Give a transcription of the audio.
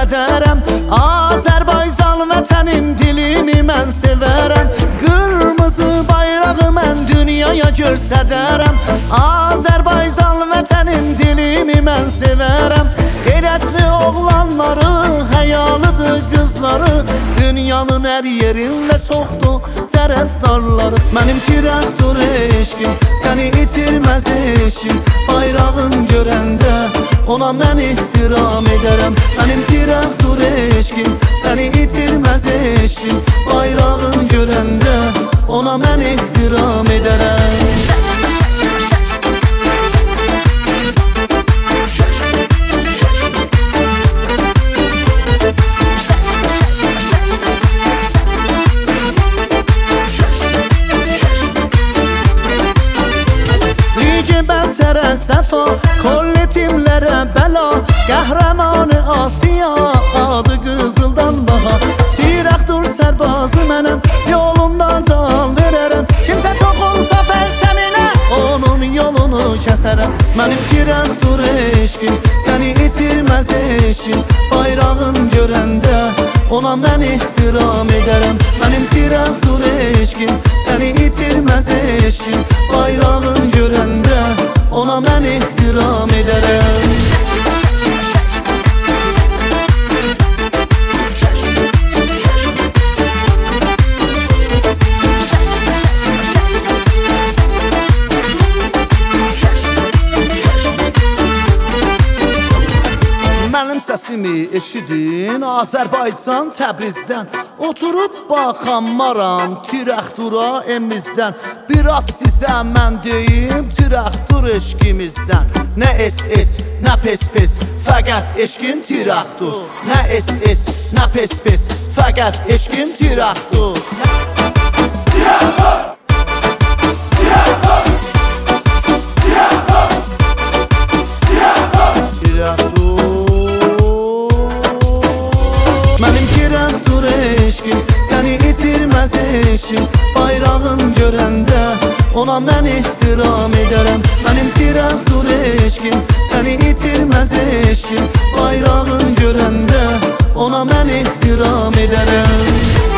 göstərərəm. Azərbaycan vətənim, dilimi mən sevərəm. Qırmızı bayrağı mən dünyaya göstərərəm. Azərbaycan vətənim, dilimi mən sevərəm. Qeyrətli oğlanları, həyalıdır qızları, dünyanın hər yerində çoxdur tərəfdarları. Mənim traktor eşqim səni itirməz eşim, bayrağın görəndə ona mən ehtiram edərəm. Mənim traktor eşqim səni itirməz eşim, bayrağın görəndə ona mən ehtiram edərəm. Bəltərə səfa, kolletimlərə bəla, qəhrəmanı Asiya, adı qızıldan baha. Traktor sərbazı mənəm, yolunda can verərəm. Kimsə toxunsa pərsəminə, onun yolunu kəsərəm. Mənim traktor eşqim səni itirməz eşim, bayrağın görəndə ona mən ehtiram edərəm. Mənim traktor eşqim səni itirməz eşim, bayrağın görəndə ona mən ehtiram edərəm. Mənim səsimi eşidin Azərbaycan Təbrizdən, oturub baxanmaram traktora emizdən. Biraz sizə mən deyim traktor eşqimizdən. Nə SS, nə pes-pes, fəqət eşqim traktor. Nə SS, nə pes-pes, fəqət eşqim traktor. Traktor! Traktor! Traktor! Traktor! Mənim traktor eşqim səni itirməz eşim, bayrağın görəndə ona mən ehtiram edərəm. Mənim traktor eşqim səni itirməz eşim, bayrağın görəndə ona mən ehtiram edərəm.